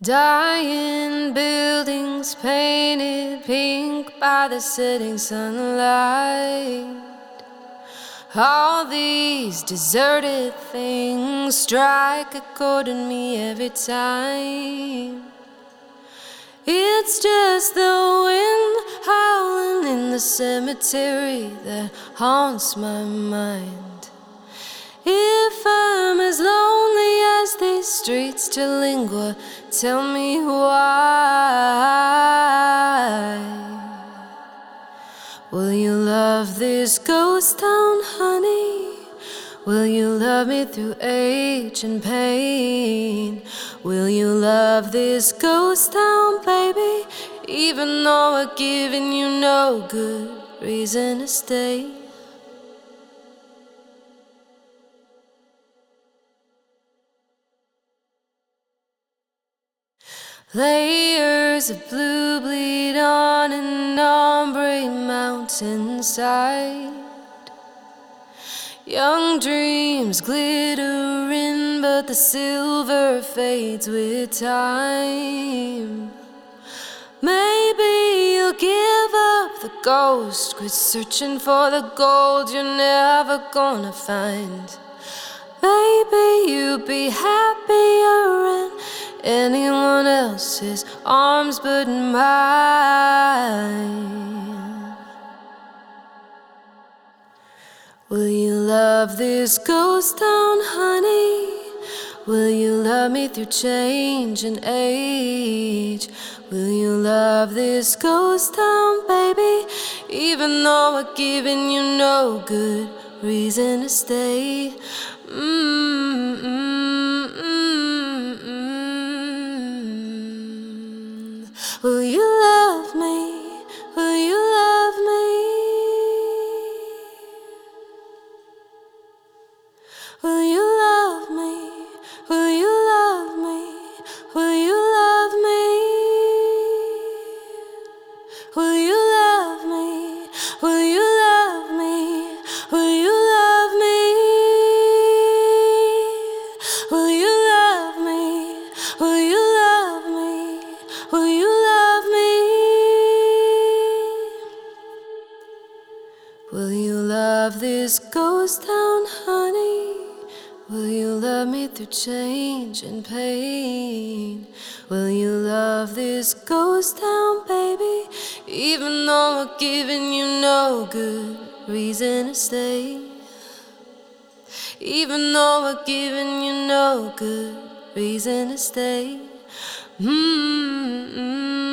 Dying buildings painted pink by the setting sunlight. All these deserted things strike a chord in me every time. It's just the wind howling in the cemetery that haunts my mind. If I'm as lonely as these streets to linger, tell me why. Will you love this ghost town, honey? Will you love me through age and pain? Will you love this ghost town, baby? Even though I've given you no good reason to stay. Layers of blue bleed on an ombre mountainside. Young dreams glittering, but the silver fades with time. Maybe you'll give up the ghost, quit searching for the gold you're never gonna find. Maybe you'll be happier in anyone else's arms but mine. Will you love this ghost town, honey? Will you love me through change and age? Will you love this ghost town, baby? Even though I've given you no good reason to stay. Will you love me? Will you love me? Will you love me? Will you love me? Will you love me? Will you love me? Will you love me? Will you love me? Will you love me? Will you love me? Will you love me? Will you love this ghost town, honey? Will you love me through change and pain? Will you love this ghost town, baby? Even though I've given you no good reason to stay. Even though I've given you no good reason to stay.